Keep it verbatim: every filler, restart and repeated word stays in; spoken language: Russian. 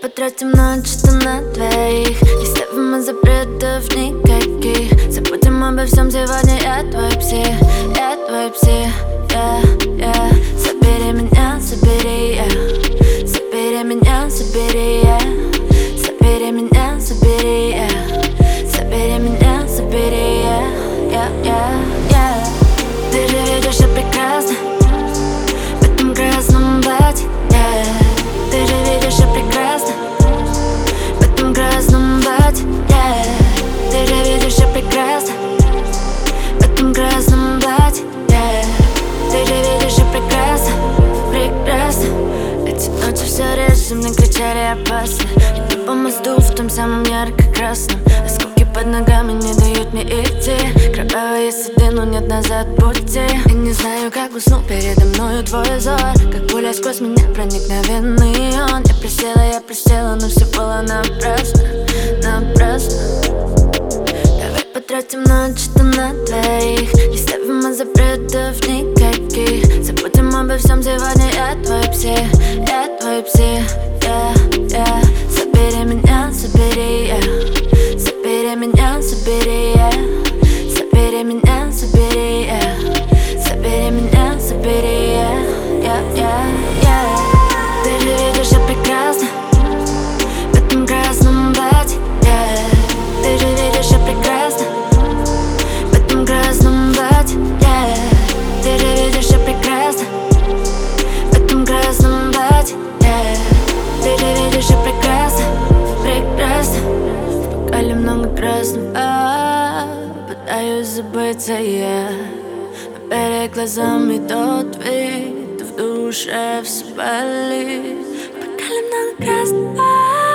потратим ночь, что на двоих. Не ставим запретов никаких. Забудем обо всем сегодня, я твой псих. Я твой псих, yeah, yeah. Забери меня, забери, yeah. Забери меня, забери, yeah. Забери меня, забери, yeah. Забери меня, забери, yeah, yeah, yeah, yeah. Ты же видишь, я прекрасна в этом красном платье, yeah. Ты же видишь, я прекрасна в этом красном платье, yeah. Ты же видишь, я прекрасна в этом красном платье, yeah. Ты же видишь, я прекрасна, прекрасна. Эти ночи все реже мне кричали опасно. Иду по мосту в том самом ярко-красном. Осколки под ногами не дают мне идти. Кровавые следы, но нет назад пути. Я не знаю, как уснул передо мною твой взор. Как пуля сквозь меня проникновенный он. Я присела, я присела, но все было напрасно, напрасно. Давай потратим ночь, что на двоих. Не ставим запретов никаких. Забудем обо всем сегодня, я твой псих. Я твой псих, yeah, yeah. Забери меня, забери, yeah. Забери меня, забери, yeah. Забери меня, забери, yeah. Забери меня, забери, yeah, yeah, yeah, yeah. Ты же видишь, я прекрасна в этом красном платье, yeah. Ты же видишь, я прекрасна в этом красном платье, yeah. Ты же видишь, я прекрасна в этом красном платье, yeah. Ты же видишь, я прекрасна, прекрасна. В бокале много красного, пытаюсь забыться я, но перед глазами тот вид, в душе все болит. В бокале много красного.